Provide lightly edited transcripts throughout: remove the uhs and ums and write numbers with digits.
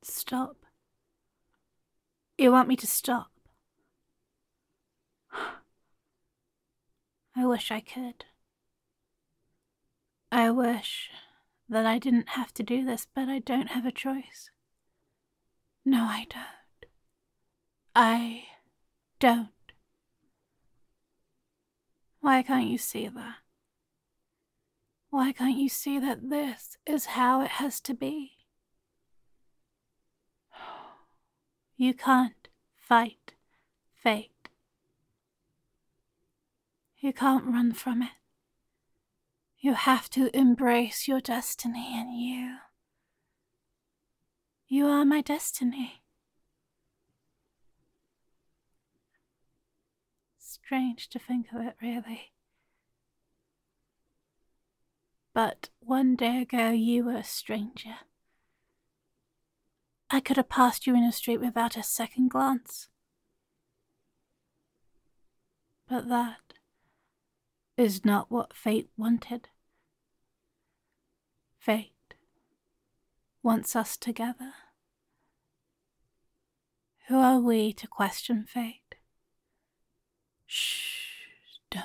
Stop. You want me to stop? I wish I could. I wish that I didn't have to do this, but I don't have a choice. No, I don't. I don't. Why can't you see that? Why can't you see that this is how it has to be? You can't fight fate. You can't run from it. You have to embrace your destiny, and you are my destiny. Strange to think of it, really. But one day ago you were a stranger. I could have passed you in the street without a second glance. But that is not what fate wanted. Fate wants us together. Who are we to question fate? Shh, don't.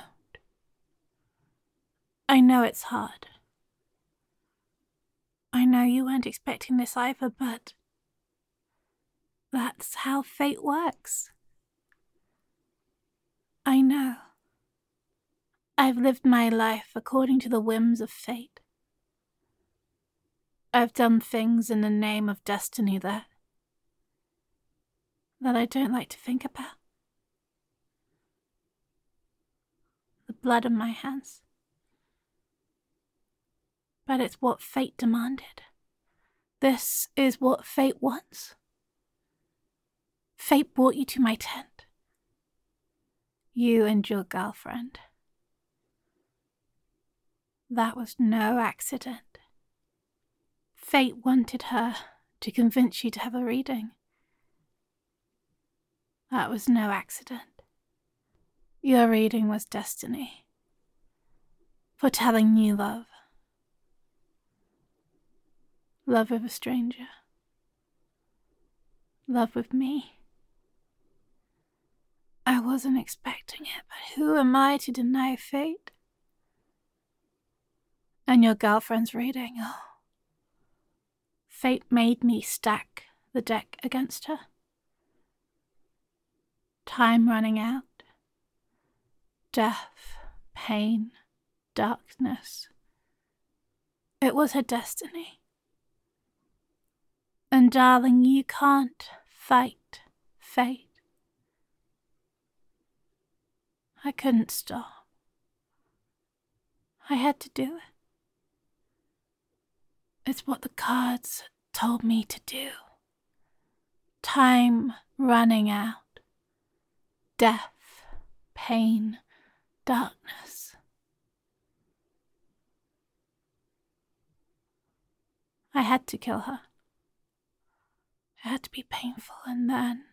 I know it's hard. I know you weren't expecting this either, but that's how fate works. I know. I've lived my life according to the whims of fate. I've done things in the name of destiny that I don't like to think about. The blood on my hands. But it's what fate demanded. This is what fate wants. Fate brought you to my tent. You and your girlfriend. That was no accident. Fate wanted her to convince you to have a reading. That was no accident. Your reading was destiny. Foretelling new love. Love with a stranger. Love with me. I wasn't expecting it, but who am I to deny fate? And your girlfriend's reading, oh. Fate made me stack the deck against her. Time running out. Death, pain, darkness. It was her destiny. And darling, you can't fight fate. I couldn't stop. I had to do it. It's what the cards told me to do. Time running out. Death, pain, darkness. I had to kill her. It had to be painful, and then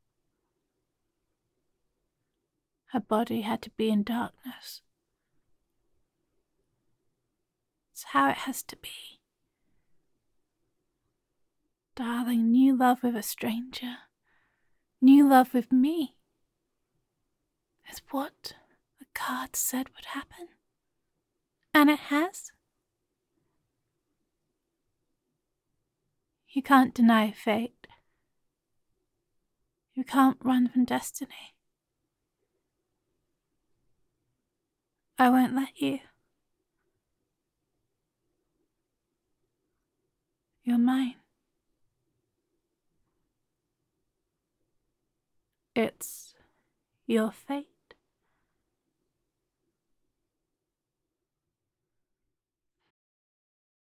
her body had to be in darkness. It's how it has to be. Darling, new love with a stranger. New love with me. Is what the cards said would happen. And it has. You can't deny fate. You can't run from destiny. I won't let you. You're mine. It's your fate.